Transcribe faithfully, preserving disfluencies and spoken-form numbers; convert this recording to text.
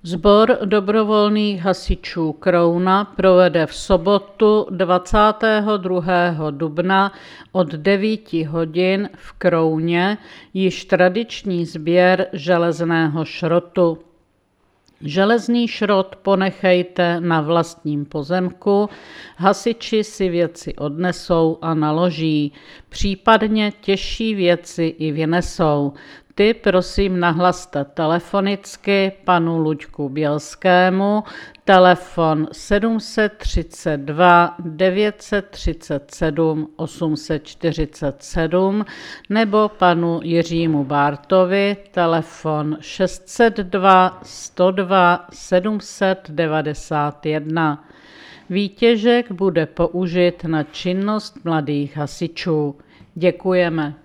Sbor dobrovolných hasičů Krouna provede v sobotu dvacátého druhého dubna od devíti hodin v Krouně již tradiční sběr železného šrotu. Železný šrot ponechejte na vlastním pozemku, hasiči si věci odnesou a naloží, případně těžší věci i vynesou. Ty prosím nahlaste telefonicky panu Luďku Bělskému, telefon sedm set třicet dva devět set třicet sedm osm set čtyřicet sedm nebo panu Jiřímu Bártovi, telefon šest set dva sto dva sedm set devadesát jedna. Výtěžek bude použit na činnost mladých hasičů. Děkujeme.